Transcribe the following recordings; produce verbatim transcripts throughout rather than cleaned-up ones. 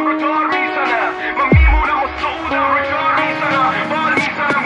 سعودم رو دار میزنم، من میمونم و سعودم رو جار میزنم، بال میزنم.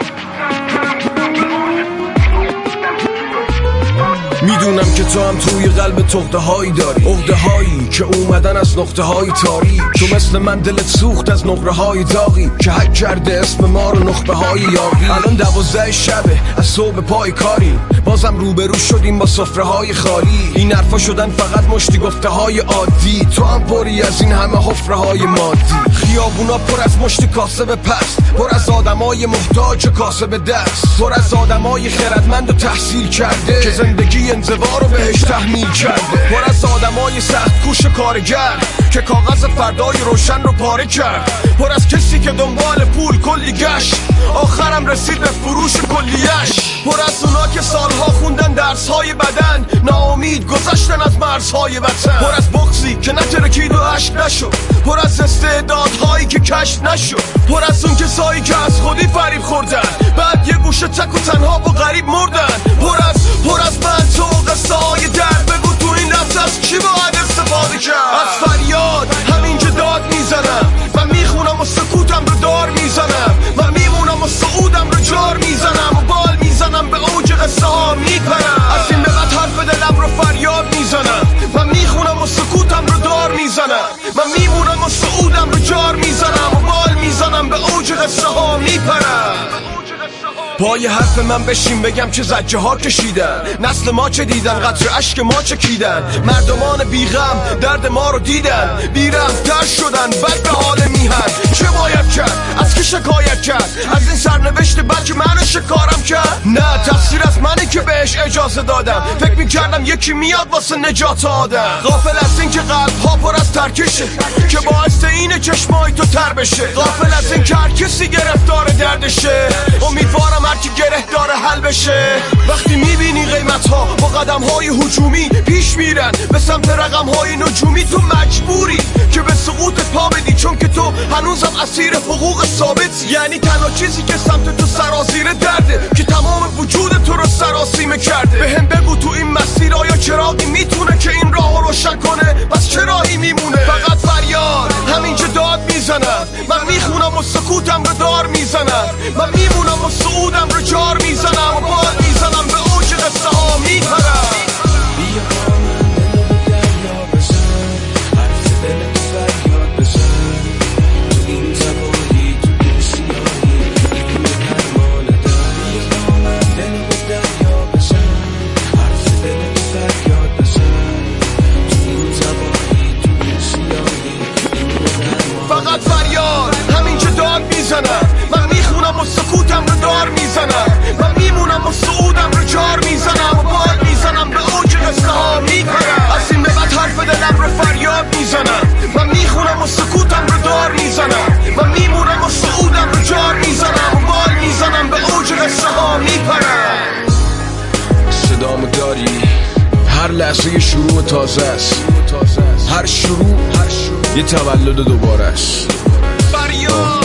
میدونم که تو هم توی قلب تخته هایی داری، عقده هایی که اومدن از نقطه های تاریک. تو مثل من دلت سوخت از نقره های داغی که حک کرده اسم ما رو نخبه های یاقی. الان دوازده شبه از صبح پای کاریم، بازم روبرو شدیم با سفره های خالی. این حرفا شدن فقط مشتی گفته های عادی، تو هم پری از این همه حفره های مادی. خیابونا پر از مشت کاسب پست، پر از آدمای محتاج کاسب دست، پر از آدمای خردمند و تحصیل کرده که زندگی انزوا رو بهش تحمیل کرده، پر از آدمای سخت کوش کارگر که کاغذ فردای روشن رو پاره کرد، پر از کسی که دنبال پول کلی گشت آخرم رسید به فروش کلیش، پر از اونا که سالها خوندن درسهای بدن ناامید گذشتن از مرزهای وطن، پر از بغضی که نترکید و عشق نشد، پر از استعدادهایی که کشف نشد، پر از اون کسایی که از خودی فریب خوردن بعد یه گوشه تک و تنها با غریب مردن، پر از پر از من تو قصه های درد. بگو تو این لحظه از کی باید استفاده کرد؟ از فریاد همینجا داد میزنم، من میخونم و سکوتم رو دار میزنم، من میمونم و سعودم رو جار میزنم و بال میزنم به اوج قصه ها میپرم. از این به بعد حرف دلم رو فریاد میزنم، من میخونم و سکوتم رو دار میزنم، من میمونم و سعودم رو جار میزنم و بال میزنم به اوج قصه ها میپرم. پای حرف من بشین بگم چه زجه ها کشیدن، نسل ما چه دیدن، قطر اشک ما چکیدن، مردمان بیغم درد ما رو دیدن، بی‌رحم‌تر شدن بد به حال میهن. چه باید کرد؟ از کی شکایت کرد؟ از این سرنوشت بلکه منو شکارم کرد؟ نه، تقصیر از منه که بهش اجازه دادم، فکر میکردم یکی میاد واسه نجات آدم. غافل از این که قلب ها پر از ترکشه که باعث اینه چشمای تو تر بشه، غافل از این که هر کسی گرفتار دردشه، امیدوارم هر کی گره داره حل بشه. وقتی میبینی قیمت ها با قدم های هجومی پیش میرن به سمت رقم های نجومی، تو مجبوری که به سقوطت پا بدی، چون که تو هنوزم اسیر حقوق ثابت. یعنی تنها چیزی که سمت تو سرازیر درده که تمام وجود تو رو سراسیمه کرده. به هم بگو تو این مسیر آیا چراغی میتونه که این راه رو روشن کنه؟ پس چه راهی میمونه؟ فقط فریاد همینجا داد میزنم، من میخونم و سکوتم رو دار میزنم، من میمونم و سعودم رو جار میزنم و بال میزنم به اوج قصه ها میپرم. فقط فریاد همینجا داد میزنم، من میخونم و سکوتم رو دار میزنم، من میمونم و سعودم رو جار میزنم و بال میزنم به اوج قصه ها میپرم. از این به بعد حرف دلم رو فریاد میزنم، من میخونم و سکوتم رو دار میزنم، من میمونم و سعودم رو جار میزنم و بال میزنم به اوج قصه ها میپرم. صدامو داری؟ هر لحظه یه شروع تازه است، هر شروع یه تولد دوباره است. فریاد